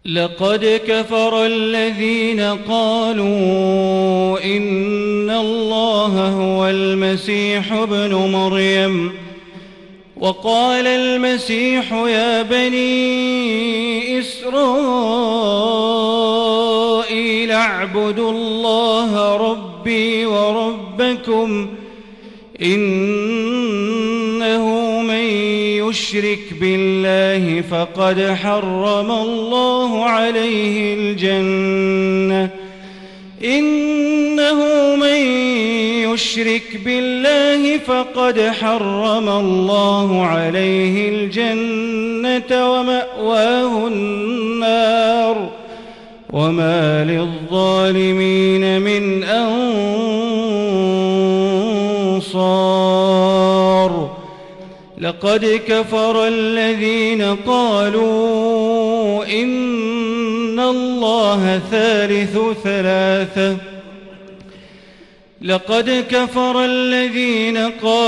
لقد كفر الذين قالوا إن الله هو المسيح ابن مريم وقال المسيح يا بني إسرائيل اعبدوا الله ربي وربكم إنه من يشرك بالله فقد حرم الله عليه الجنة إنه من يشرك بالله فقد حرم الله عليه الجنة ومأواه النار وما للظالمين من أنصار لقد كفر الذين قالوا إن الله ثالث ثلاثة لقد كفر الذين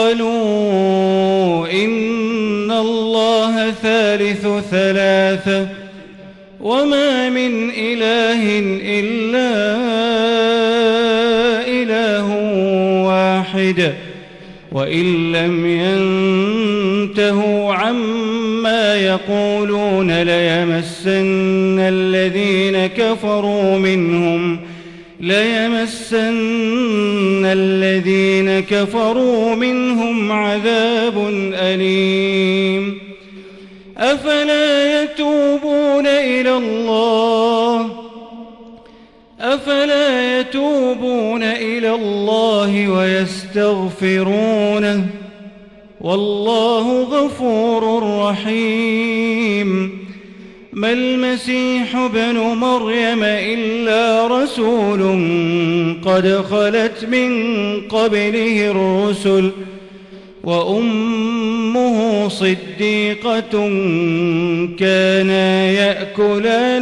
قالوا إن الله ثالث ثلاثة وما من إله إلا إله واحد وإن لم ينتهوا عما يقولون ليمسن الذين كفروا منهم عذاب أليم أفلا يتوبون إلى الله ويستغفرونه والله غفور رحيم ما المسيح ابن مريم إلا رسول قد خلت من قبله الرسل وأمه صديقة كانا يأكلان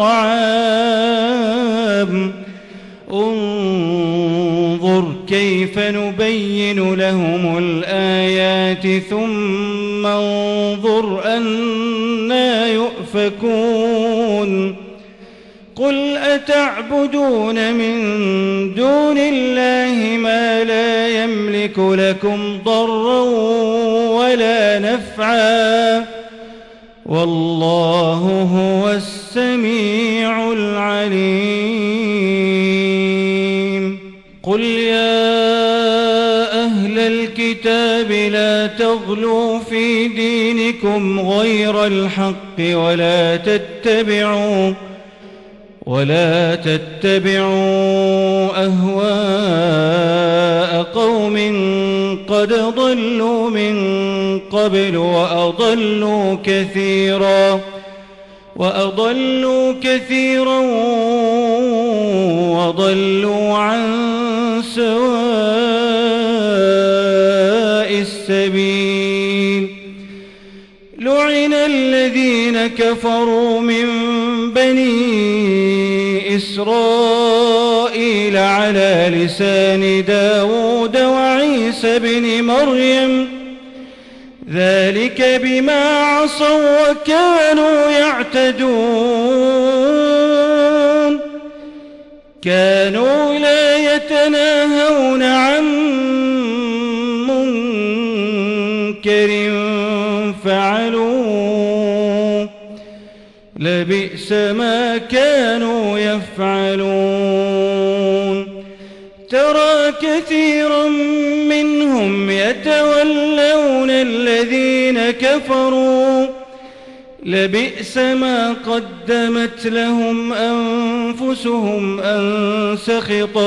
الطعام انظر كيف نبين لهم الآيات ثم انظر أنى يؤفكون قل أتعبدون من دون الله ما لا يملك لكم ضرا ولا نفعا والله هو السميع العليم قل يا أهل الكتاب لا تغلوا في دينكم غير الحق ولا تتبعوا أهواء قوم قد ضلوا من قبل وأضلوا كثيرا وضلوا عن سواء السبيل لعن الذين كفروا من بني إسرائيل على لسان داود وعيسى بن مريم ذلك بما عصوا وكانوا يعتدون كانوا لا يتناهون عن منكر فعلوه لبئس ما كانوا يفعلون ترى كثيرا منهم يتولون الذين كفروا لبئس ما قدمت لهم أنفسهم أن سخط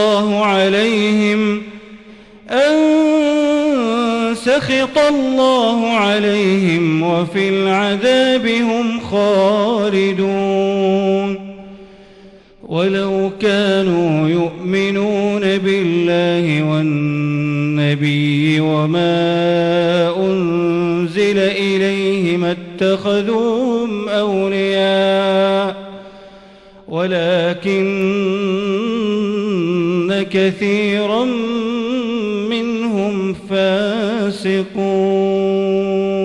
الله عليهم وفي العذاب هم خالدون ولو كانوا يؤمنون بالله والنبي وما أنزل إليه ما اتخذوهم أولياء ولكن كثيرا منهم فاسقون